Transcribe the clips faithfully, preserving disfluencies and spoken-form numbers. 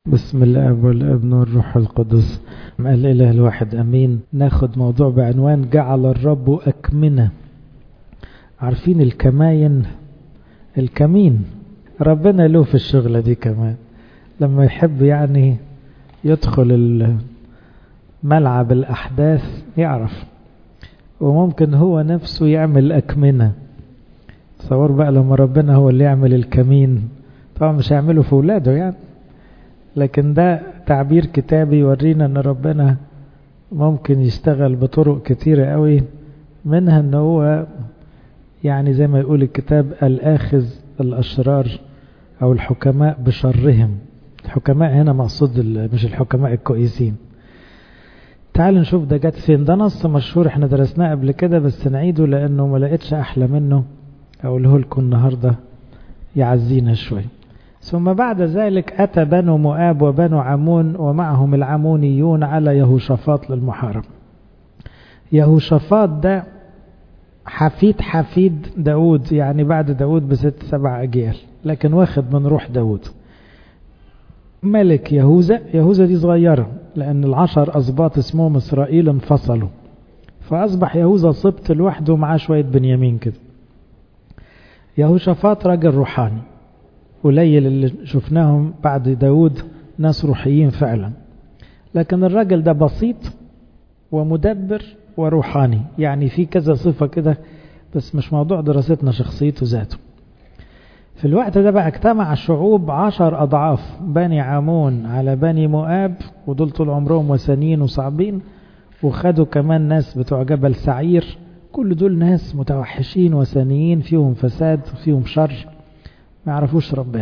بسم الله والابن والروح القدس الإله الواحد أمين. ناخد موضوع بعنوان جعل الرب أكمنة. عارفين الكماين، الكمين ربنا له في الشغلة دي كمان، لما يحب يعني يدخل ملعب الأحداث يعرف، وممكن هو نفسه يعمل أكمنة. تصور بقى لما ربنا هو اللي يعمل الكمين، طبعا مش هيعمله في ولاده يعني، لكن ده تعبير كتابي يورينا ان ربنا ممكن يشتغل بطرق كتيرة قوي، منها ان هو يعني زي ما يقول الكتاب الآخذ الأشرار او الحكماء بشرهم. الحكماء هنا مقصود مش الحكماء الكويسين. تعالوا نشوف ده جت فين. ده نص مشهور احنا درسناه قبل كده بس نعيده لانه ما لقيتش احلى منه اقوله لكم النهارده يعزينا شوي. ثم بعد ذلك أتى بنو مؤاب وبنو عمون ومعهم العمونيون على يهوشافاط للمحارب. يهوشافاط ده حفيد حفيد داود، يعني بعد داود بست سبع أجيال، لكن واخد من روح داود. ملك يهوذا، يهوذا دي صغيرة لأن العشر أسباط اسمهم إسرائيل انفصلوا، فأصبح يهوذا سبط لوحده معاه شوية بنيامين كده. يهوشافاط راجل روحاني، قليل اللي شفناهم بعد داود ناس روحيين فعلا، لكن الراجل ده بسيط ومدبر وروحاني، يعني في كذا صفة كده بس مش موضوع دراستنا شخصيته ذاته. في الوقت ده بقى اجتمع شعوب عشر أضعاف بني عمون على بني مؤاب، ودول طول عمرهم وثنيين وصعبين، وخدوا كمان ناس بتوع جبل سعير، كل دول ناس متوحشين وثنيين فيهم فساد فيهم شر ما يعرفوش ربنا.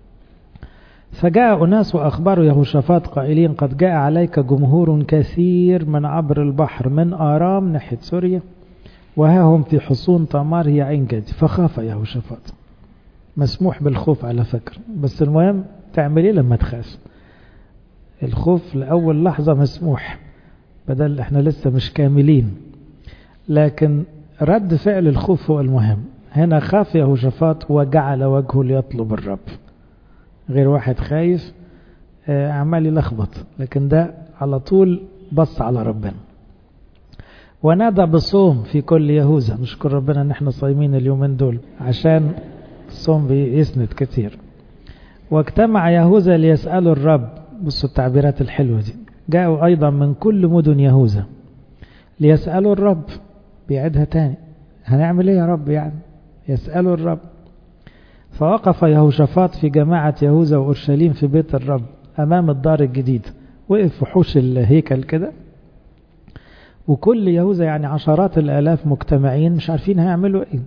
فجاء أناس وأخبروا يهوشافاط قائلين قد جاء عليك جمهور كثير من عبر البحر من آرام ناحية سوريا، وها هم في حصون تمار هي عين جدي. فخاف يهوشافاط. مسموح بالخوف على فكرة، بس المهم تعمل ايه لما تخاف. الخوف لأول لحظة مسموح، بدل احنا لسه مش كاملين، لكن رد فعل الخوف هو المهم. هنا خاف يهوشافاط وجعل وجهه ليطلب الرب. غير واحد خايف عمال يلخبط، لكن ده على طول بص على ربنا. ونادى بصوم في كل يهوذا. نشكر ربنا ان احنا صايمين اليومين دول عشان الصوم بيسند كتير. واجتمع يهوذا ليسألوا الرب. بصوا التعبيرات الحلوة دي. جاءوا ايضا من كل مدن يهوذا ليسألوا الرب. بيعيدها تاني، هنعمل ايه يا رب يعني؟ يسألوا الرب. فوقف يهوشافاط في جماعة يهوذا وأورشليم في بيت الرب أمام الدار الجديد. وقف في حوش الهيكل كده، وكل يهوذا يعني عشرات الآلاف مجتمعين مش عارفين هيعملوا ايه.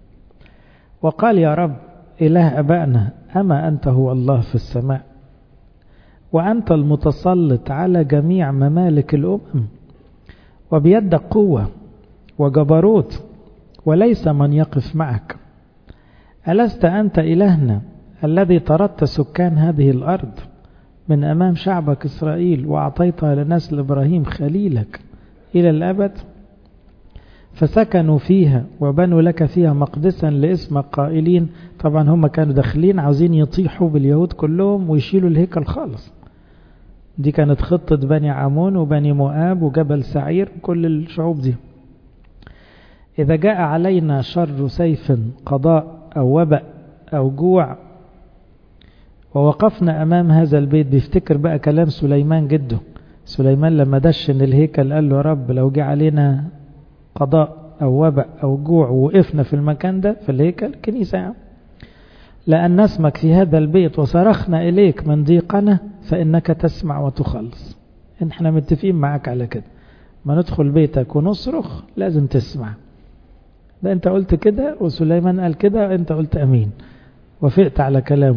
وقال يا رب إله أبائنا، أما أنت هو الله في السماء، وأنت المتسلط على جميع ممالك الأمم، وبيدك قوة وجبروت، وليس من يقف معك. ألست أنت إلهنا الذي طردت سكان هذه الأرض من أمام شعبك إسرائيل وأعطيتها لنسل إبراهيم خليلك إلى الأبد؟ فسكنوا فيها وبنوا لك فيها مقدسا لاسمك قائلين. طبعا هم كانوا داخلين عاوزين يطيحوا باليهود كلهم ويشيلوا الهيكل خالص. دي كانت خطة بني عمون وبني مؤاب وجبل سعير كل الشعوب دي. إذا جاء علينا شر سيف قضاء أو وباء أو جوع ووقفنا أمام هذا البيت. بيفتكر بقى كلام سليمان جده. سليمان لما دشن الهيكل قال له رب لو جاء علينا قضاء أو وباء أو جوع ووقفنا في المكان ده في الهيكل كنيسة يعني، لأن نسمك في هذا البيت وصرخنا إليك من ضيقنا فإنك تسمع وتخلص. احنا متفقين معاك على كده، ما ندخل بيتك ونصرخ لازم تسمع. ده انت قلت كده وسليمان قال كده، انت قلت امين وفقت على كلامه.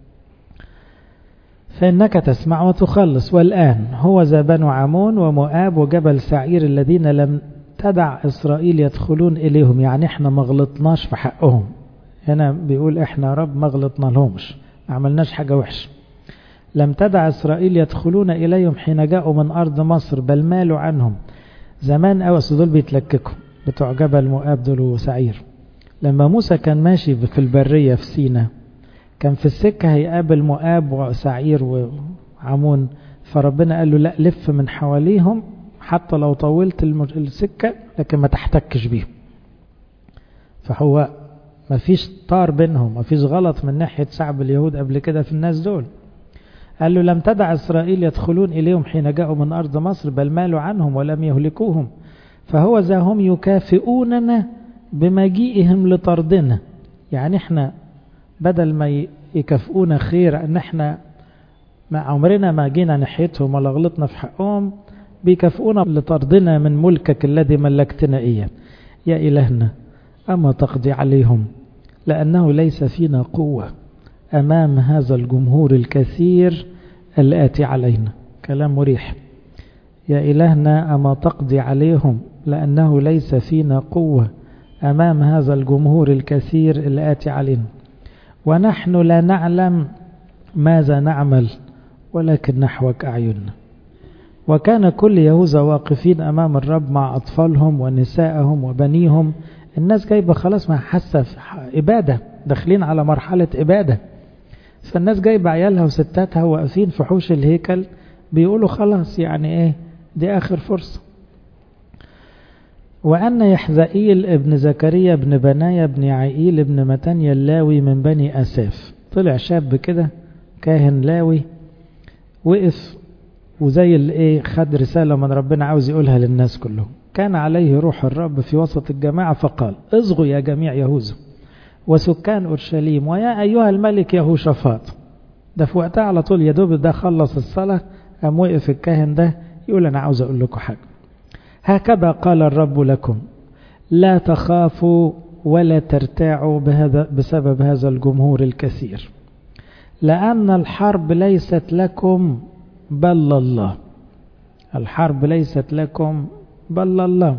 فإنك تسمع وتخلص. والآن هو ذا بنو عمون ومؤاب وجبل سعير الذين لم تدع إسرائيل يدخلون إليهم، يعني احنا ما غلطناش في حقهم. هنا بيقول احنا رب ما غلطنا لهمش، ما عملناش حاجة وحش. لم تدع إسرائيل يدخلون إليهم حين جاءوا من أرض مصر، بل مالوا عنهم. زمان أوس دول بيتلككوا بتوع جبل مؤاب دول وسعير. لما موسى كان ماشي في البرية في سينا، كان في السكة هيقابل مؤاب وسعير عمون، فربنا قال له لا، لف من حواليهم حتى لو طولت السكة لكن ما تحتكش بيهم. فهو ما فيش طار بينهم، ما فيش غلط من ناحية شعب اليهود قبل كده في الناس دول. قال له لم تدع إسرائيل يدخلون إليهم حين جاءوا من أرض مصر، بل مالوا عنهم ولم يهلكوهم، فهو ذا هم يكافئوننا بمجيئهم لطردنا. يعني احنا بدل ما يكافئونا خير ان احنا ما عمرنا ما جينا ناحيتهم ولا غلطنا في حقهم، بيكافئونا لطردنا من ملكك الذي ملكتنا إياه. يا إلهنا أما تقضي عليهم، لأنه ليس فينا قوة أمام هذا الجمهور الكثير الآتي علينا. كلام مريح. يا إلهنا أما تقضي عليهم، لأنه ليس فينا قوة أمام هذا الجمهور الكثير الآتي علينا، ونحن لا نعلم ماذا نعمل ولكن نحوك أعيننا. وكان كل يهوذا واقفين أمام الرب مع أطفالهم ونسائهم وبنيهم. الناس جايبة خلاص، ما حاسة إبادة، داخلين على مرحلة إبادة. فالناس جايبة عيالها وستاتها واقفين في حوش الهيكل بيقولوا خلاص يعني إيه دي آخر فرصة. وأن يحزائيل ابن زكريا ابن بنايا ابن عائيل ابن متانيا اللاوي من بني أساف، طلع شاب كده كاهن لاوي، وقف وزي الايه خد رسالة من ربنا عاوز يقولها للناس كلهم. كان عليه روح الرب في وسط الجماعة فقال اصغوا يا جميع يهوذا وسكان أورشليم ويا أيها الملك يهوشافاط. ده في وقتها على طول، يا دوب ده خلص الصلاة قام وقف الكاهن ده يقول أنا عاوز أقول لكم حاجة. هكذا قال الرب لكم، لا تخافوا ولا ترتاعوا بهذا بسبب هذا الجمهور الكثير، لأن الحرب ليست لكم بل الله. الحرب ليست لكم بل الله.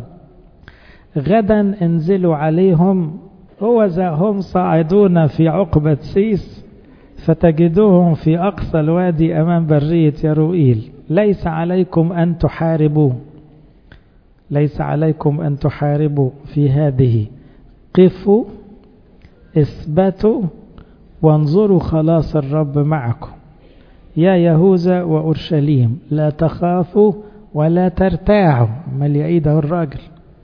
غدا انزلوا عليهم، هو ذا هم صاعدون في عقبة سيس، فتجدوهم في أقصى الوادي أمام برية يروئيل. ليس عليكم أن تحاربوا، ليس عليكم أن تحاربوا في هذه. قفوا اثبتوا وانظروا خلاص الرب معكم يا يهوذا وأورشليم، لا تخافوا ولا ترتاعوا. مال يعيده الراجل.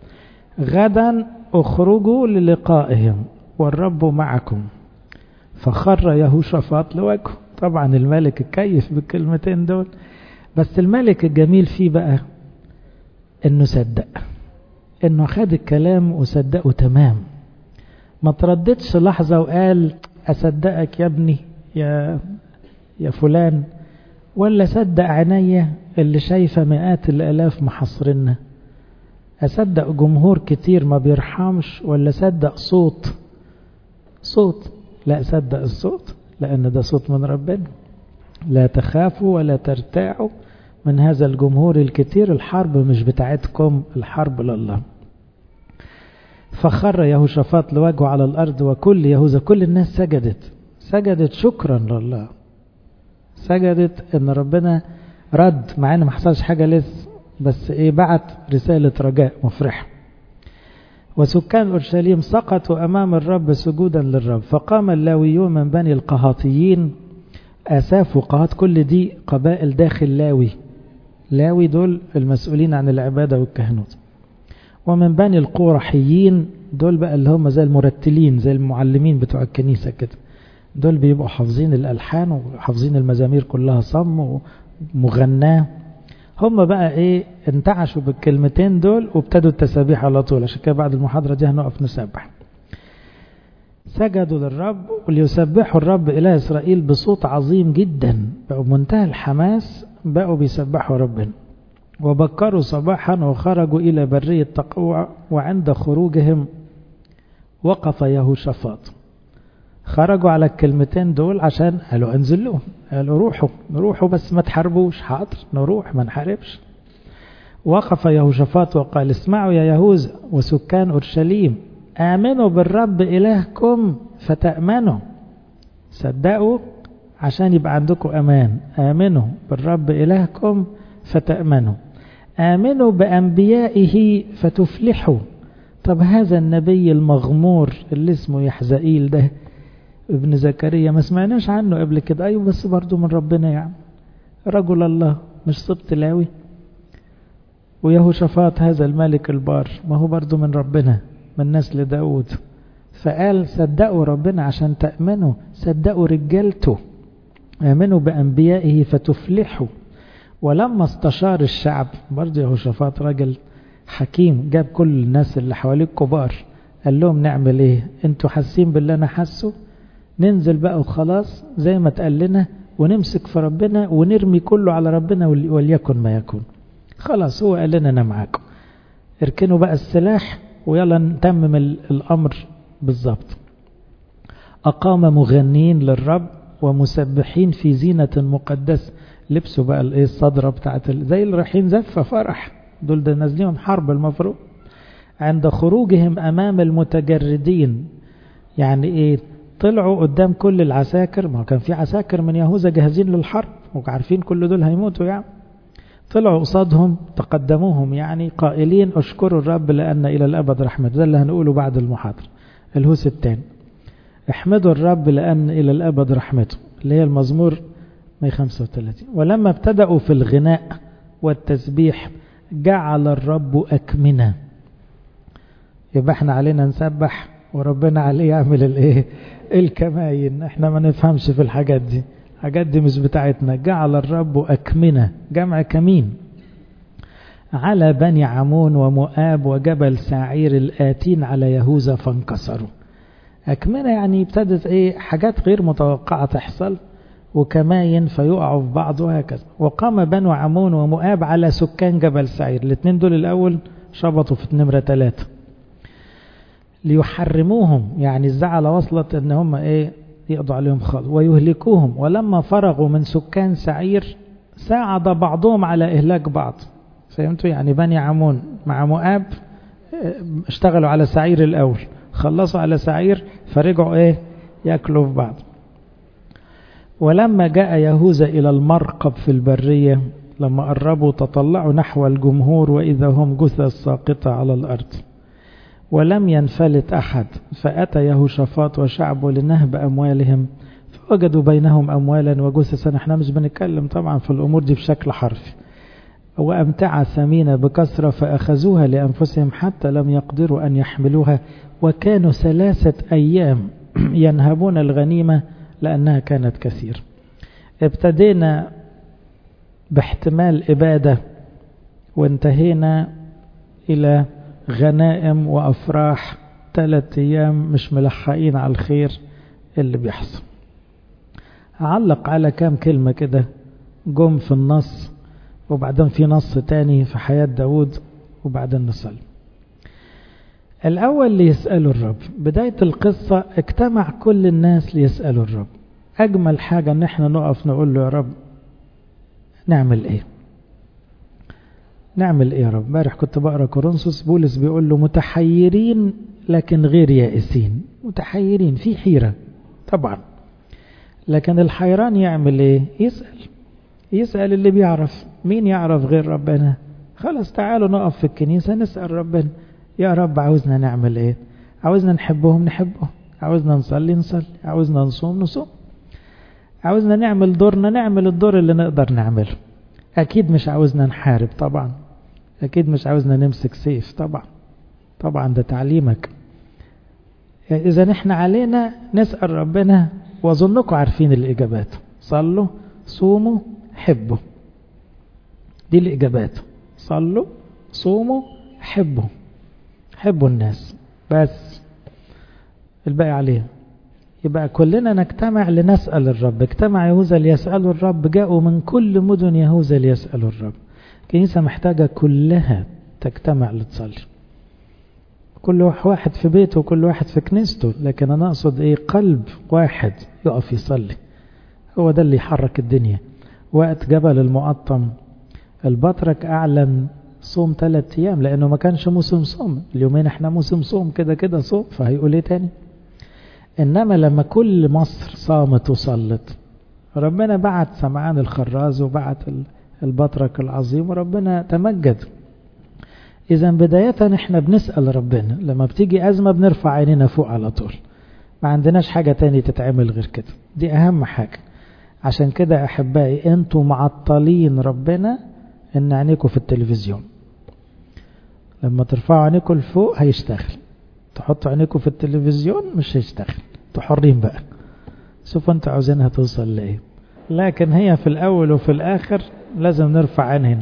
غدا اخرجوا للقائهم والرب معكم. فخر يهوشافاط لوجهه. طبعا الملك اتكيف بالكلمتين دول، بس الملك الجميل فيه بقى انه صدق، انه خد الكلام وصدقه تمام، ما ترددش لحظة وقال اصدقك يا ابني يا يا فلان، ولا صدق عينيا اللي شايفة مئات الالاف محاصرنا، اصدق جمهور كتير ما بيرحمش، ولا صدق صوت صوت لا صدق الصوت، لان ده صوت من ربنا. لا تخافوا ولا ترتاعوا من هذا الجمهور الكتير، الحرب مش بتاعتكم، الحرب لله. فخر يهوشافاط لوجهه على الأرض وكل يهوذا، كل الناس سجدت سجدت شكرا لله، سجدت ان ربنا رد، مع ان ما حصلش حاجة لسه، بس ايه بعت رسالة رجاء مفرحة. وسكان أورشليم سقطوا أمام الرب سجودا للرب. فقام اللاويون من بني القهاطيين، أساف وقهات كل دي قبائل داخل لاوي، لاوي دول المسؤولين عن العبادة والكهنوت. ومن بني القورحيين، دول بقى اللي هم زي المرتلين زي المعلمين بتوع الكنيسة كده، دول بيبقوا حافظين الألحان وحافظين المزامير كلها صم ومغناه. هم بقى ايه انتعشوا بالكلمتين دول وابتدوا التسابيح على طول. عشان كده بعد المحاضرة دي هنقف نسبح. سجدوا للرب وليسبحوا الرب إله إسرائيل بصوت عظيم جدا، بقوا منتهى الحماس، بقوا بيسبحوا ربنا. وبكروا صباحا وخرجوا إلى برية تقوع، وعند خروجهم وقف يهوشافاط. خرجوا على الكلمتين دول عشان قالوا انزلوا، قالوا روحوا نروحوا بس ما تحاربوش. حاضر نروح ما نحاربش. وقف يهوشافاط وقال اسمعوا يا يهوذا وسكان أورشليم، آمنوا بالرب إلهكم فتأمنوا. صدقوا عشان يبقى عندكم أمان. آمنوا بالرب إلهكم فتأمنوا. آمنوا بأنبيائه فتفلحوا. طب هذا النبي المغمور اللي اسمه يحزائيل ده ابن زكريا ما سمعناش عنه قبل كده. أيوه بس برضو من ربنا يعني. رجل الله مش سبط لاوي. ويهوشافاط هذا الملك البار ما هو برضو من ربنا من نسل داود، فقال صدقوا ربنا عشان تأمنوا، صدقوا رجالته، آمنوا بأنبيائه فتفلحوا. ولما استشار الشعب، برضو يهوشافاط راجل حكيم، جاب كل الناس اللي حواليه كبار قال لهم نعمل ايه؟ انتوا حاسين باللي انا حاسه؟ ننزل بقى وخلاص زي ما تقال لنا ونمسك في ربنا ونرمي كله على ربنا وليكن ما يكون. خلاص هو قال لنا انا معاكم، اركنوا بقى السلاح ويلا نتمم الامر بالظبط. اقام مغنين للرب ومسبحين في زينة مقدسة، لبسوا بقى الايه الصدرة بتاعت زي اللي رايحين زفة فرح، دول ده نازلين حرب المفروض. عند خروجهم امام المتجردين، يعني ايه؟ طلعوا قدام كل العساكر، ما كان في عساكر من يهوذا جاهزين للحرب وعارفين كل دول هيموتوا يعني. طلعوا قصادهم تقدموهم يعني قائلين اشكروا الرب لأن إلى الأبد رحمته. ده اللي هنقوله بعد المحاضرة الهوس الثاني. احمدوا الرب لأن إلى الأبد رحمته، اللي هي المزمور مئة وخمسة وثلاثين. ولما ابتدأوا في الغناء والتسبيح جعل الرب أكمنة. يبقى احنا علينا نسبح وربنا عليه يعمل الايه؟ الكماين. احنا ما نفهمش في الحاجات دي، الحاجات دي مش بتاعتنا. جعل الرب أكمنة، جمع كمين، على بني عمون ومؤاب وجبل سعير الآتين على يهوذا فانكسروا. أكمنة يعني ابتدت ايه؟ حاجات غير متوقعة تحصل وكماين فيقعوا في بعض وهكذا. وقام بنو عمون ومؤاب على سكان جبل سعير، الاثنين دول الأول شبطوا في نمرة ثلاثة ليحرموهم، يعني الزعل وصلت ان هم ايه؟ يقضوا عليهم خالص ويهلكوهم. ولما فرغوا من سكان سعير ساعد بعضهم على إهلاك بعض. فهمتوا؟ يعني بني عمون مع مؤاب اشتغلوا على سعير الأول، خلصوا على سعير فرجعوا ايه؟ يأكلوا في بعض. ولما جاء يهوذا إلى المرقب في البرية، لما قربوا تطلعوا نحو الجمهور وإذا هم جثث ساقطة على الأرض ولم ينفلت أحد. فأتى يهوشافاط وشعبه لنهب أموالهم فوجدوا بينهم أموالا وجثثا. احنا مش بنتكلم طبعا في الأمور دي بشكل حرفي. وأمتعة ثمينة بكثرة فأخذوها لأنفسهم حتى لم يقدروا أن يحملوها، وكانوا ثلاثة أيام ينهبون الغنيمة لأنها كانت كثير. ابتدينا باحتمال إبادة وانتهينا إلى غنائم وأفراح. ثلاث أيام مش ملحقين على الخير اللي بيحصل. أعلق على كام كلمة كده جم في النص، وبعدين في نص تاني في حياة داود، وبعدين نصلي. الأول ليسألوا الرب. بداية القصة اجتمع كل الناس ليسألوا الرب. أجمل حاجة ان احنا نقف نقول له يا رب نعمل ايه؟ نعمل ايه يا رب؟ امبارح كنت بقرا كورنثوس، بولس بيقول له متحيرين لكن غير يائسين. متحيرين، في حيرة طبعا، لكن الحيران يعمل ايه؟ يسأل. يسأل اللي بيعرف. مين يعرف غير ربنا؟ خلاص تعالوا نقف في الكنيسة نسأل ربنا يا رب عاوزنا نعمل ايه؟ عاوزنا نحبهم نحبهم، عاوزنا نصلي نصلي، عاوزنا نصوم نصوم، عاوزنا نعمل دورنا نعمل الدور اللي نقدر نعمله. اكيد مش عاوزنا نحارب طبعا، اكيد مش عاوزنا نمسك سيف طبعا، طبعا ده تعليمك. اذا نحن علينا نسأل ربنا، واظنكم عارفين الاجابات. صلوا، صوموا، حبوا. دي الاجابات. صلوا، صوموا، حبوا. حبوا الناس بس، الباقي عليه. يبقى كلنا نجتمع لنسأل الرب. اجتمع يهوذا ليسألوا الرب، جاءوا من كل مدن يهوذا ليسألوا الرب. الكنيسة محتاجة كلها تجتمع لتصلي، كل واحد في بيته وكل واحد في كنيسته، لكن أنا أقصد إيه؟ قلب واحد يقف يصلي. هو ده اللي يحرك الدنيا. وقت جبل المقطم البطرك أعلن صوم ثلاث أيام، لأنه ما كانش موسم صوم. اليومين احنا موسم صوم كده كده صوم، فهيقول ايه تاني؟ إنما لما كل مصر صامت وصلت، ربنا بعت سمعان الخراز وبعت البطرك العظيم وربنا تمجد. إذا بداية احنا بنسأل ربنا. لما بتيجي أزمة بنرفع عينينا فوق على طول، ما عندناش حاجة تاني تتعمل غير كده. دي أهم حاجة. عشان كده أحبائي أنتوا معطلين ربنا إن عينيكوا في التلفزيون. لما ترفعوا عينيكوا لفوق هيشتغل، تحطوا عينيكوا في التلفزيون مش هيشتغل. تحرين بقى، شوفوا انتوا عاوزينها توصل لإيه. لكن هي في الأول وفي الآخر لازم نرفع عيننا.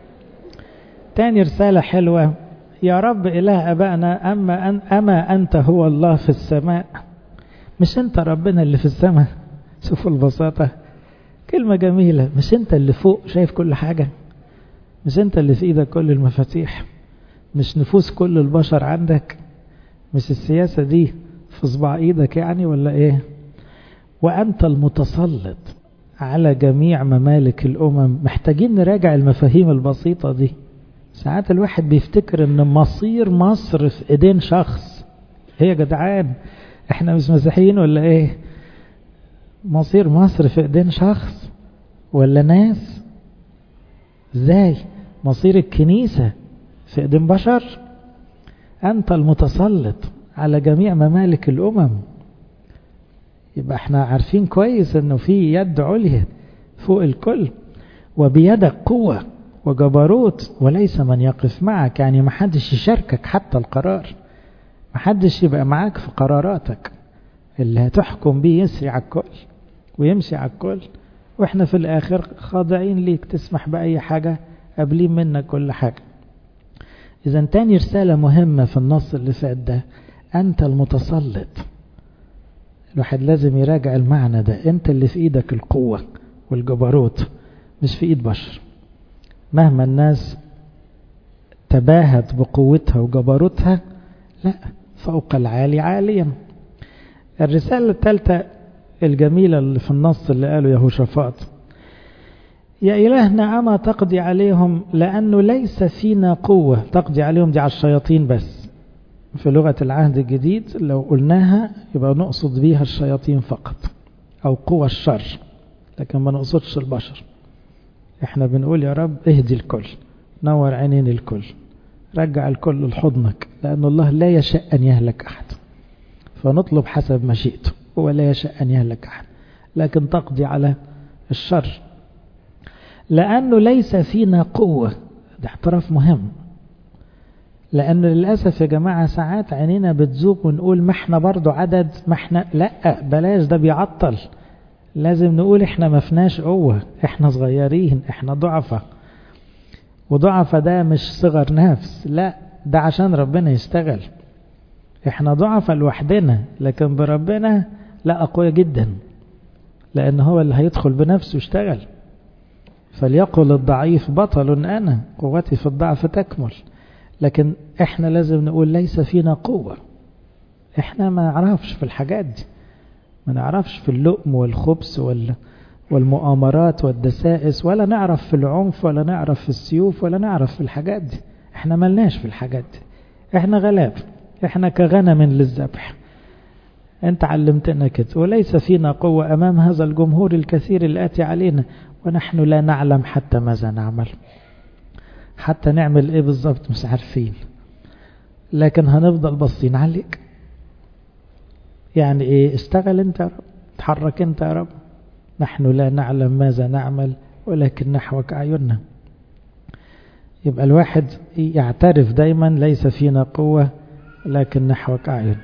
تاني رسالة حلوة: يا رب إله أبائنا أما, أن أما أنت هو الله في السماء. مش أنت ربنا اللي في السماء؟ شوفوا البساطة، كلمة جميلة. مش أنت اللي فوق شايف كل حاجة؟ مش أنت اللي في إيدك كل المفاتيح؟ مش نفوس كل البشر عندك؟ مش السياسة دي في صباع إيدك يعني ولا إيه؟ وأنت المتسلط على جميع ممالك الأمم. محتاجين نراجع المفاهيم البسيطة دي. ساعات الواحد بيفتكر ان مصير مصر في ايدين شخص. هي يا جدعان احنا مش مسيحيين ولا ايه؟ مصير مصر في ايدين شخص ولا ناس؟ ازاي؟ مصير الكنيسة في ايدين بشر؟ انت المتسلط على جميع ممالك الامم. يبقى احنا عارفين كويس انه في يد عليا فوق الكل، وبيدك قوة وجبروت وليس من يقف معك. يعني محدش يشاركك حتى القرار، محدش يبقى معاك في قراراتك. اللي هتحكم بيه يسري على الكل ويمشي على الكل، واحنا في الاخر خاضعين ليك، تسمح بأي حاجة قابلين منك كل حاجة. اذا تاني رسالة مهمة في النص اللي فات ده: انت المتسلط. الواحد لازم يراجع المعنى ده. انت اللي في ايدك القوة والجبروت، مش في ايد بشر. مهما الناس تباهت بقوتها وجبروتها، لا، فوق العالي عاليا. الرسالة الثالثة الجميلة اللي في النص اللي قاله يهوشافاط: يا إلهنا أما تقضي عليهم لأنه ليس فينا قوة. تقضي عليهم دي على الشياطين بس. في لغة العهد الجديد لو قلناها يبقى نقصد بيها الشياطين فقط أو قوى الشر، لكن ما نقصدش البشر. احنا بنقول يا رب اهدي الكل، نور عينين الكل، رجع الكل لحضنك، لأن الله لا يشاء أن يهلك أحد، فنطلب حسب مشيئته. هو لا يشاء أن يهلك أحد، لكن تقضي على الشر. لأنه ليس فينا قوة. ده اعتراف مهم، لأن للأسف يا جماعة ساعات عينينا بتزوق ونقول ما احنا برضو عدد، ما احنا لا، بلاش، ده بيعطل. لازم نقول احنا ما فيناش قوة، احنا صغيرين، احنا ضعفة. وضعفة ده مش صغر نفس، لا، ده عشان ربنا يشتغل. احنا ضعفة لوحدنا، لكن بربنا لا، أقوياء جدا، لأن هو اللي هيدخل بنفسه يشتغل. فليقل الضعيف بطل أنا، قوتي في الضعف تكمل. لكن احنا لازم نقول ليس فينا قوة. احنا ما نعرفش في الحاجات دي، ما نعرفش في اللؤم والخبث والمؤامرات والدسائس، ولا نعرف في العنف، ولا نعرف في السيوف، ولا نعرف في الحاجات دي. احنا ملناش في الحاجات دي. احنا غلاب، احنا كغنم للذبح. انت علمتنا كده. وليس فينا قوة أمام هذا الجمهور الكثير الآتي علينا، ونحن لا نعلم حتى ماذا نعمل. حتى نعمل ايه بالضبط مش عارفين، لكن هنفضل باصين عليك. يعني ايه؟ اشتغل انت يا رب، تحرك انت يا رب. نحن لا نعلم ماذا نعمل ولكن نحوك أعيننا. يبقى الواحد يعترف دايما ليس فينا قوة لكن نحوك أعين.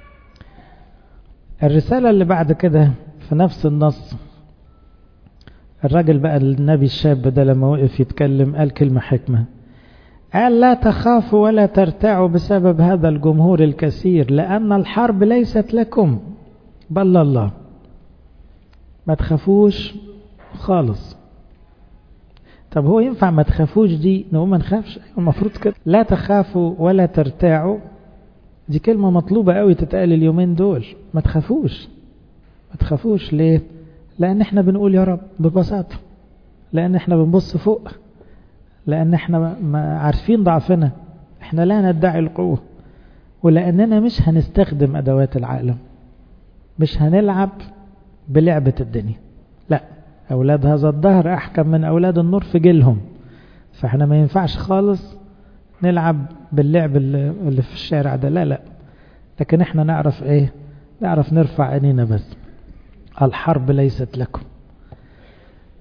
الرسالة اللي بعد كده في نفس النص، الراجل بقى النبي الشاب ده لما وقف يتكلم قال كلمة حكمة. قال لا تخافوا ولا ترتعوا بسبب هذا الجمهور الكثير، لأن الحرب ليست لكم بل الله. ما تخافوش خالص. طب هو ينفع ما تخافوش دي نقول ما نخافش؟ المفروض كده. لا تخافوا ولا ترتعوا دي كلمة مطلوبة قوي تتقال اليومين دول. ما تخافوش. ما تخافوش ليه؟ لأن احنا بنقول يا رب ببساطة، لأن احنا بنبص فوق، لأن احنا ما عارفين ضعفنا، احنا لا ندعي القوة، ولأننا مش هنستخدم أدوات العالم، مش هنلعب بلعبة الدنيا. لا، أولاد هذا الدهر أحكم من أولاد النور في جيلهم، فاحنا ما ينفعش خالص نلعب باللعب اللي في الشارع ده. لا لا، لكن احنا نعرف ايه؟ نعرف نرفع عينينا بس. الحرب ليست لكم.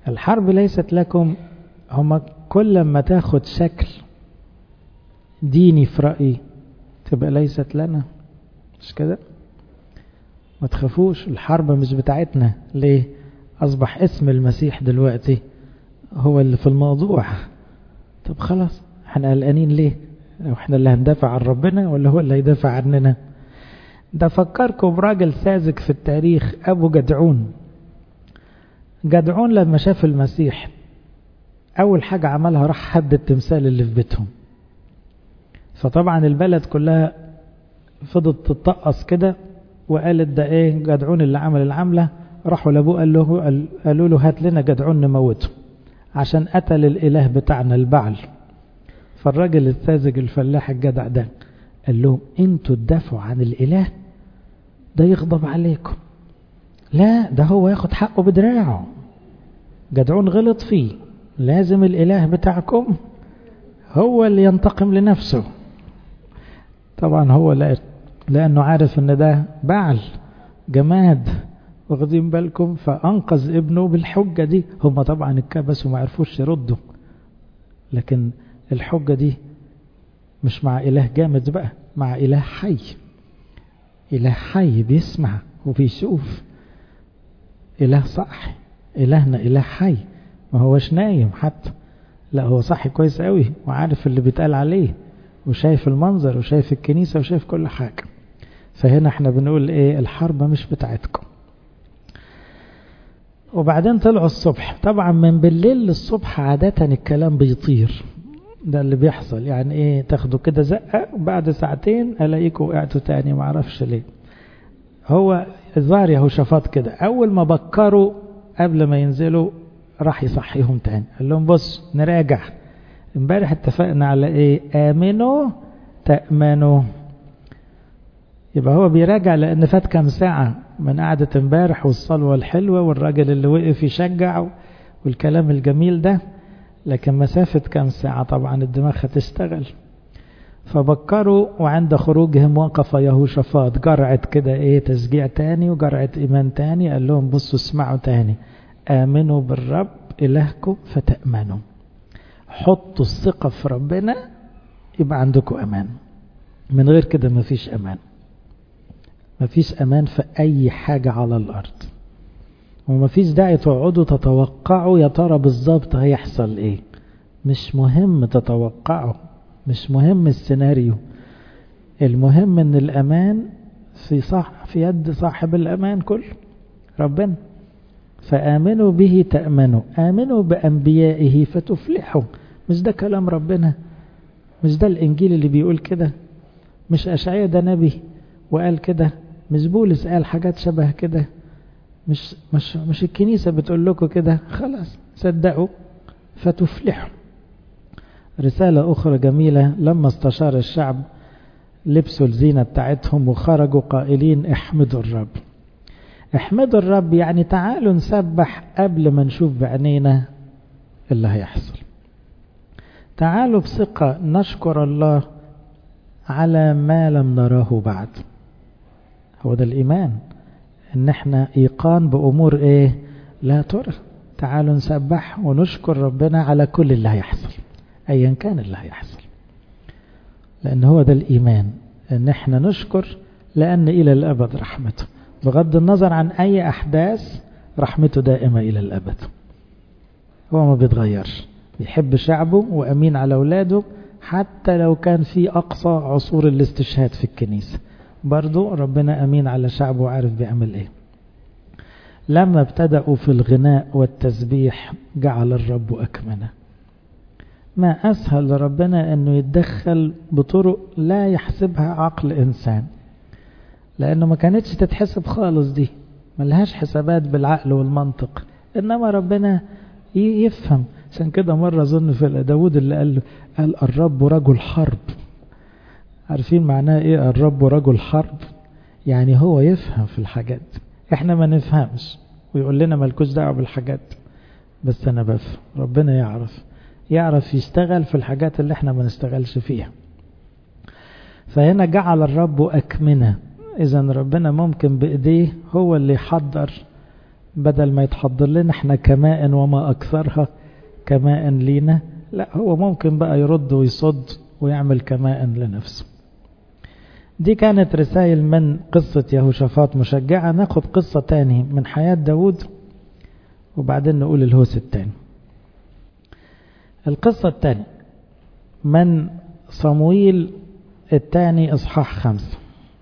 الحرب ليست لكم، هما كل ما تاخد شكل ديني في رأيي تبقى ليست لنا، مش كده؟ ما تخافوش، الحرب مش بتاعتنا. ليه؟ أصبح اسم المسيح دلوقتي هو اللي في الموضوع. طب خلاص، احنا قلقانين ليه؟ احنا اللي هندافع عن ربنا ولا هو اللي هيدافع عننا؟ ده فكركم براجل ساذج في التاريخ، أبو جدعون. جدعون لما شاف المسيح أول حاجة عملها راح حد التمثال اللي في بيتهم. فطبعا البلد كلها فضلت تتطقص كده وقالت ده ايه جدعون اللي عمل العملة. راحوا لابوه قال له قالوا له هات لنا جدعون نموته عشان قتل الإله بتاعنا البعل. فالراجل الساذج الفلاح الجدع ده قال لهم انتوا تدافعوا عن الإله ده يغضب عليكم، لا ده هو ياخد حقه بدراعه. جدعون غلط فيه، لازم الإله بتاعكم هو اللي ينتقم لنفسه. طبعا هو لأنه عارف ان ده بعل جماد، واخدين بالكم، فأنقذ ابنه بالحجة دي. هم طبعا اتكبسوا وما عرفوش يردوا، لكن الحجة دي مش مع إله جامد بقى، مع إله حي. إله حي بيسمع وبيشوف، إله صح. إلهنا إله حي، ما هوش نايم حتى، لا هو صحي كويس قوي وعارف اللي بيتقال عليه وشايف المنظر وشايف الكنيسة وشايف كل حاجة. فهنا احنا بنقول ايه؟ الحرب مش بتاعتكم. وبعدين طلعوا الصبح. طبعا من بالليل للصبح عادة الكلام بيطير، ده اللي بيحصل. يعني ايه؟ تاخدوا كده زقة وبعد ساعتين الاقيكم وقعتوا تاني، معرفش ليه. هو الظاهر يهوشافاط كده اول ما بكروا قبل ما ينزلوا راح يصحيهم تاني، قال لهم بص نراجع امبارح اتفقنا على ايه؟ امنوا تأمنوا. يبقى هو بيراجع لان فات كام ساعة من قعدة امبارح والصلوة الحلوة والراجل اللي وقف يشجع والكلام الجميل ده، لكن مسافة كام ساعة طبعا الدماغ هتشتغل. فبكروا وعند خروجهم وقف يهوشافاط، جرعت كده ايه تشجيع تاني وجرعت ايمان تاني. قال لهم بصوا اسمعوا تاني، آمنوا بالرب إلهكم فتأمنوا. حطوا الثقة في ربنا يبقى عندكم أمان، من غير كده مفيش أمان. مفيش أمان في أي حاجة على الأرض، ومفيش داعي تقعدوا تتوقعوا يا ترى بالظبط هيحصل إيه. مش مهم تتوقعوا، مش مهم السيناريو، المهم ان الأمان في صح في يد صاحب الأمان كله ربنا. فآمنوا به تأمنوا، آمنوا بأنبيائه فتفلحوا. مش ده كلام ربنا؟ مش ده الإنجيل اللي بيقول كده؟ مش أشعياء ده نبي وقال كده؟ مش بولس قال حاجات شبه كده؟ مش مش مش الكنيسة بتقول لكم كده؟ خلاص صدقوا فتفلحوا. رسالة أخرى جميلة، لما استشار الشعب لبسوا الزينة بتاعتهم وخرجوا قائلين احمدوا الرب. احمدوا الرب يعني تعالوا نسبح قبل ما نشوف بعينينا اللي هيحصل. تعالوا بثقة نشكر الله على ما لم نراه بعد. هو ده الإيمان، ان احنا ايقان بأمور ايه لا ترى. تعالوا نسبح ونشكر ربنا على كل اللي هيحصل ايا كان اللي هيحصل، لان هو ده الإيمان، ان احنا نشكر لان الى الابد رحمته، بغض النظر عن اي احداث رحمته دائمة الى الابد. هو ما بيتغيرش، بيحب شعبه وامين على اولاده، حتى لو كان في اقصى عصور الاستشهاد في الكنيسة برضو ربنا امين على شعبه وعارف بيعمل ايه. لما ابتدأوا في الغناء والتسبيح جعل الرب اكمنه. ما اسهل لربنا انه يتدخل بطرق لا يحسبها عقل انسان، لانه ما كانتش تتحسب خالص، دي ملهاش حسابات بالعقل والمنطق، انما ربنا يفهم. عشان كده مرة ظن في داود اللي قال له قال الرب رجل حرب. عارفين معناه ايه الرب رجل حرب؟ يعني هو يفهم في الحاجات، احنا ما نفهمش ويقول لنا مالكوش دعوه بالحاجات، بس انا بفهم. ربنا يعرف يعرف يشتغل في الحاجات اللي احنا ما نشتغلش فيها. فهنا جعل الرب أكمنة، إذن ربنا ممكن بإيديه هو اللي يحضر بدل ما يتحضر لنا احنا كماء وما أكثرها كماء لينا، لا هو ممكن بقى يرد ويصد ويعمل كماء لنفسه. دي كانت رسائل من قصة يهوشافاط مشجعة. ناخد قصة تاني من حياة داود وبعدين نقول الهوس التاني. القصة التاني من صمويل التاني اصحاح خمسة.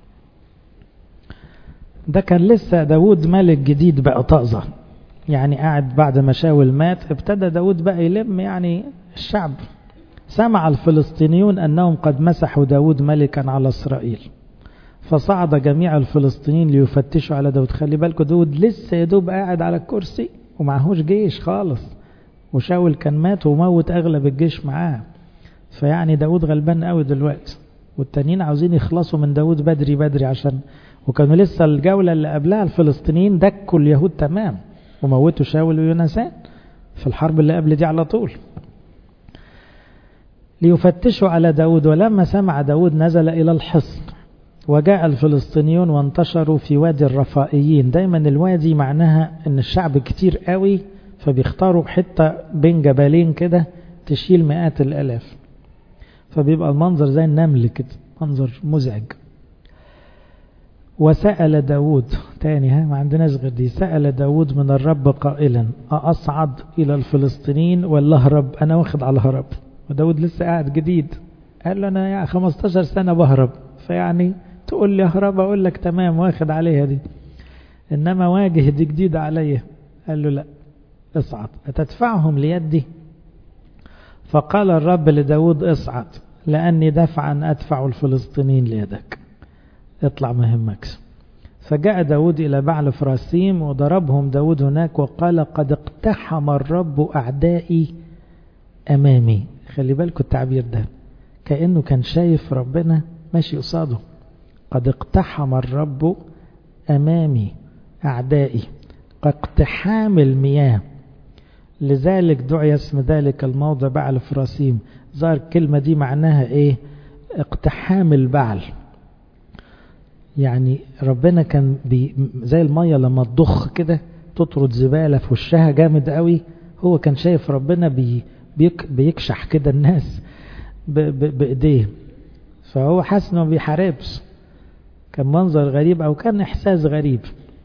ده كان لسه داود ملك جديد بقى طازة، يعني قاعد بعد ما شاول مات ابتدى داود بقى يلم يعني الشعب. سمع الفلسطينيون أنهم قد مسحوا داود ملكا على إسرائيل، فصعد جميع الفلسطينيين ليفتشوا على داود. خلي بالكم داود لسه يدوب قاعد على الكرسي ومعهوش جيش خالص، وشاول كان مات وموت أغلب الجيش معاه، فيعني داود غلبان قوي دلوقتي، والتانيين عاوزين يخلصوا من داود بدري بدري، عشان وكانوا لسه الجولة اللي قبلها الفلسطينيين دكوا اليهود تمام وموتوا شاول ويونسان في الحرب اللي قبل دي على طول. ليفتشوا على داود. ولما سمع داود نزل إلى الحصن، وجاء الفلسطينيون وانتشروا في وادي الرفائيين. دايما الوادي معناها ان الشعب كتير قوي، فبيختاروا حتة بين جبلين كده تشيل مئات الالاف، فبيبقى المنظر زي النمل كده، منظر مزعج. وسأل داود تاني، ها ما عندناش غير دي. سأل داود من الرب قائلا أصعد إلى الفلسطينيين ولا هرب؟ أنا واخد على هرب، وداود لسه قاعد جديد. قال له أنا يعني خمستاشر سنة بهرب، فيعني تقول لي هرب أقول لك تمام واخد عليها دي، إنما واجه دي جديدة عليه. قال له لا، اصعد أتدفعهم ليدي؟ فقال الرب لداود اصعد، لأني دفعا أدفع الفلسطينيين ليدك، اطلع ما يهمكش. فجاء داود إلى بعل فراسيم وضربهم داود هناك، وقال قد اقتحم الرب أعدائي أمامي. خلي بالكم التعبير ده كأنه كان شايف ربنا ماشي قصاده. قد اقتحم الرب أمامي أعدائي كاقتحام المياه، لذلك دعي اسم ذلك الموضع بعل فراسيم. ظهر الكلمة دي معناها ايه؟ اقتحام البعل، يعني ربنا كان بي زي المية لما تضخ كده تطرد زبالة في وشها جامد قوي، هو كان شايف ربنا بي بيك بيكشح كده الناس ب ب بإيديه، فهو حاسس انه بيحاربش. كان منظر غريب او كان احساس غريب.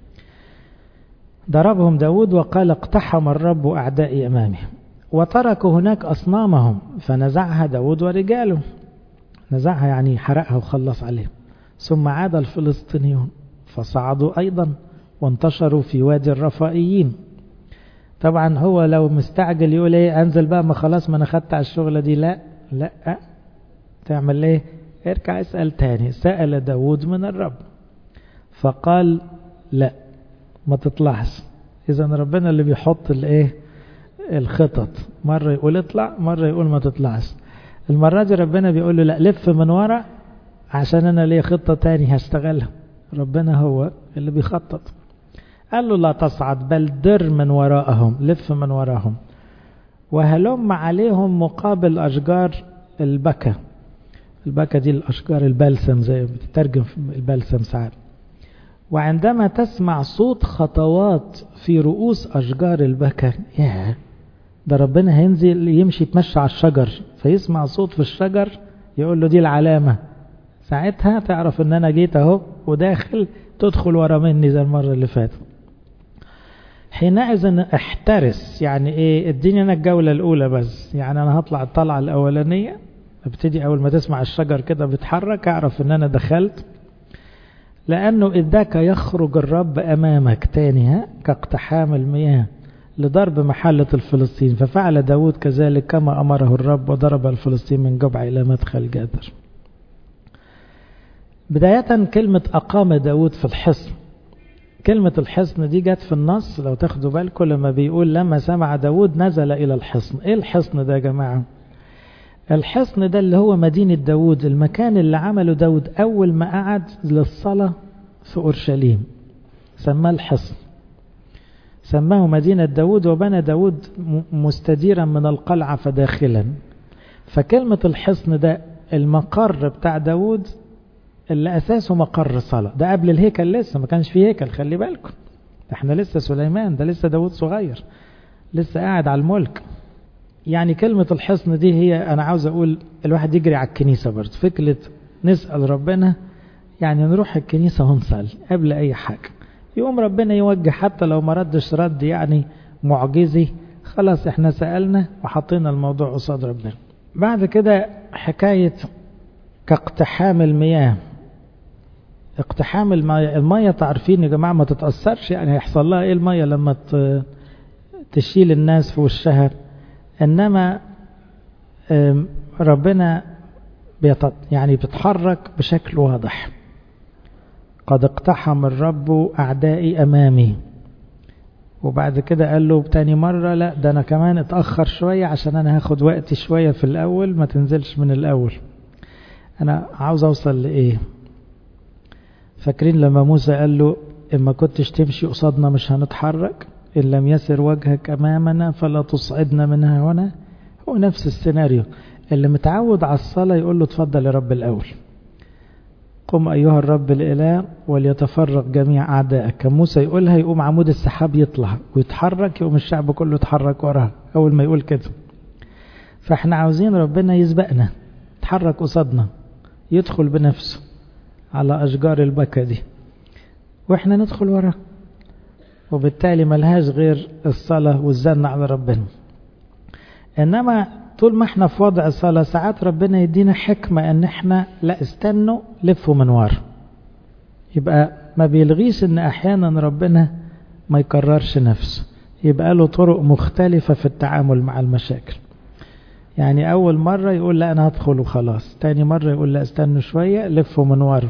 ضربهم داود وقال اقتحم الرب أعدائي أمامي، وتركوا هناك أصنامهم فنزعها داود ورجاله. نزعها يعني حرقها وخلص عليه. ثم عاد الفلسطينيون فصعدوا أيضا وانتشروا في وادي الرفائيين. طبعا هو لو مستعجل يقول ايه انزل بقى، ما خلاص ما انا خدت على الشغلة دي. لا لا، تعمل ايه؟ اركع اسأل تاني. سأل داود من الرب فقال لا ما تطلعش. اذا ربنا اللي بيحط الايه الخطط، مرة يقول اطلع مرة يقول ما تطلعش. المرة دي ربنا بيقول له لا، لف من ورا عشان انا ليه خطة تاني هشتغلها. ربنا هو اللي بيخطط. قال له لا تصعد بل در من وراءهم، لف من وراءهم، وهلم عليهم مقابل أشجار البكا. البكا دي الأشجار البلسم، زي بتترجم في البلسم ساعات. وعندما تسمع صوت خطوات في رؤوس أشجار البكا، ياه ده ربنا هينزل يمشي يتمشى على الشجر فيسمع صوت في الشجر يقول له دي العلامة، ساعتها تعرف ان انا جيت اهو وداخل، تدخل ورا مني زي المرة اللي فاتت. حينئذ احترس، يعني ايه؟ اديني انا الجولة الاولى بس، يعني انا هطلع الطلعة الاولانية، ابتدي اول ما تسمع الشجر كده بيتحرك اعرف ان انا دخلت. لانه اذ ذاك يخرج الرب امامك تاني، ها كاقتحام المياه لضرب محلة الفلسطين. ففعل داود كذلك كما امره الرب، وضرب الفلسطين من جبع الى مدخل جادر. بداية كلمة أقام داود في الحصن. كلمة الحصن دي جت في النص لو تاخدوا بالكم لما بيقول لما سمع داود نزل إلى الحصن. إيه الحصن ده يا جماعة؟ الحصن ده اللي هو مدينة داود، المكان اللي عمله داود أول ما قعد للصلاة في أورشليم، سماه الحصن، سماه مدينة داود. وبنى داود مستديرا من القلعة فداخلا. فكلمة الحصن ده المقر بتاع داود اللي أساسه مقر صلاة. ده قبل الهيكل، لسه ما كانش فيه هيكل، خلي بالكم احنا لسه سليمان، ده لسه داود صغير، لسه قاعد على الملك. يعني كلمة الحصن دي هي أنا عاوز أقول الواحد يجري على الكنيسة برضه، فكرة نسأل ربنا، يعني نروح الكنيسة ونصلي قبل أي حاجة، يقوم ربنا يوجه حتى لو ما ردش رد يعني معجزي، خلاص احنا سألنا وحطينا الموضوع قصاد ربنا. بعد كده حكاية كاقتحام المياه. اقتحام المياه، المياه تعرفين يا جماعة ما تتأثرش، يعني هيحصل لها ايه المياه لما تشيل الناس في وشها، انما ربنا يعني بيتحرك بشكل واضح. قد اقتحم الرب أعدائي أمامي. وبعد كده قال له بتاني مرة لا ده أنا كمان اتأخر شوية عشان أنا هاخد وقتي شوية في الأول، ما تنزلش من الأول. أنا عاوز أوصل لإيه؟ فاكرين لما موسى قال له إما كنتش تمشي قصادنا مش هنتحرك، إن لم يسر وجهك أمامنا فلا تصعدنا منها هنا. هو نفس السيناريو، اللي متعود على الصلاة يقول له اتفضل يا رب الأول، قم أيها الرب الإله وليتفرق جميع أعدائك. كان موسى يقولها يقوم عمود السحاب يطلع ويتحرك، يقوم الشعب كله يتحرك وراها أول ما يقول كده. فاحنا عاوزين ربنا يسبقنا، يتحرك قصادنا، يدخل بنفسه على أشجار البكا دي واحنا ندخل وراه، وبالتالي ملهاش غير الصلاة والزن على ربنا. إنما طول ما احنا في وضع صلاة ساعات ربنا يدينا حكمة ان احنا لا استنوا لفوا من ورا، يبقى ما بيلغيش ان احيانا ربنا ما يكررش نفسه، يبقى له طرق مختلفة في التعامل مع المشاكل. يعني اول مرة يقول لا انا هدخل وخلاص، تاني مرة يقول لا استنوا شوية لفوا من ورا.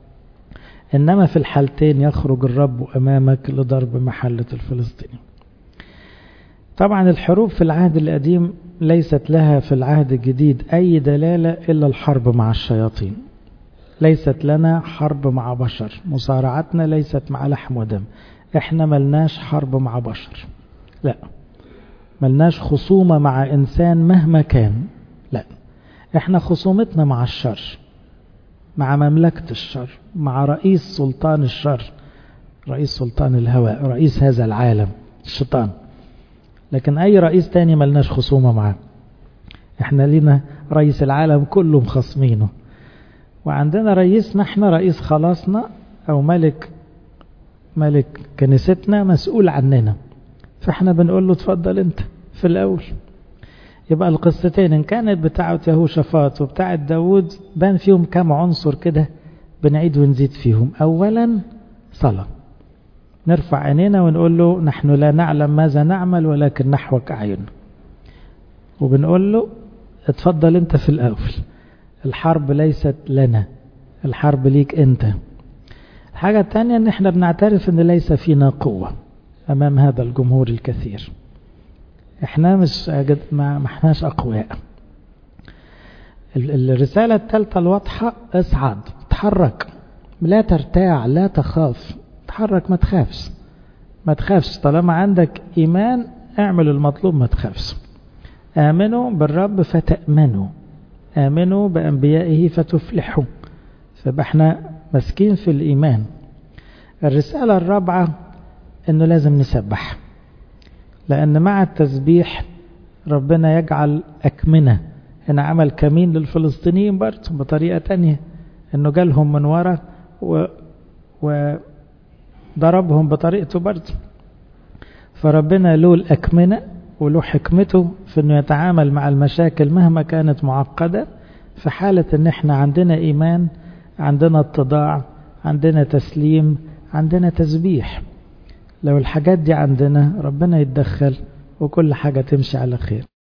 انما في الحالتين يخرج الرب امامك لضرب محلة الفلسطيني. طبعا الحروب في العهد القديم ليست لها في العهد الجديد أي دلالة إلا الحرب مع الشياطين. ليست لنا حرب مع بشر، مصارعتنا ليست مع لحم ودم، احنا ملناش حرب مع بشر، لا ملناش خصومة مع إنسان مهما كان، لا احنا خصومتنا مع الشر، مع مملكة الشر، مع رئيس سلطان الشر، رئيس سلطان الهواء، رئيس هذا العالم الشيطان. لكن أي رئيس تاني ملناش خصومة معاه، احنا لنا رئيس العالم كله مخصمينه، وعندنا رئيسنا احنا رئيس خلاصنا أو ملك ملك كنيستنا مسؤول عننا، فاحنا بنقول له تفضل انت في الأول. يبقى القصتين إن كانت بتاعة يهوشافاط وبتاعة داود بان فيهم كام عنصر كده بنعيد ونزيد فيهم. أولا صلاة، نرفع عينينا ونقول له نحن لا نعلم ماذا نعمل ولكن نحوك أعين، وبنقول له اتفضل انت في الأول، الحرب ليست لنا، الحرب ليك انت. الحاجة الثانية ان احنا بنعترف ان ليس فينا قوة امام هذا الجمهور الكثير، احنا مش ما احناش اقوياء. الرسالة الثالثة الواضحة اصعد، تحرك، لا ترتاع، لا تخاف، تحرك، ما تخافش ما تخافش طالما عندك ايمان اعمل المطلوب، ما تخافش. آمنوا بالرب فتأمنوا، آمنوا بأنبيائه فتفلحوا. فبحنا مسكين في الإيمان. الرسالة الرابعة أنه لازم نسبح، لأن مع التسبيح ربنا يجعل أكمنة. هنا عمل كمين للفلسطينيين برضه بطريقة تانية، أنه جالهم من وراء و... وضربهم بطريقته برضه. فربنا له الأكمنة وله حكمته في أنه يتعامل مع المشاكل مهما كانت معقدة، في حالة أن احنا عندنا إيمان، عندنا اتضاع، عندنا تسليم، عندنا تسبيح. لو الحاجات دي عندنا ربنا يتدخل وكل حاجة تمشي على خير.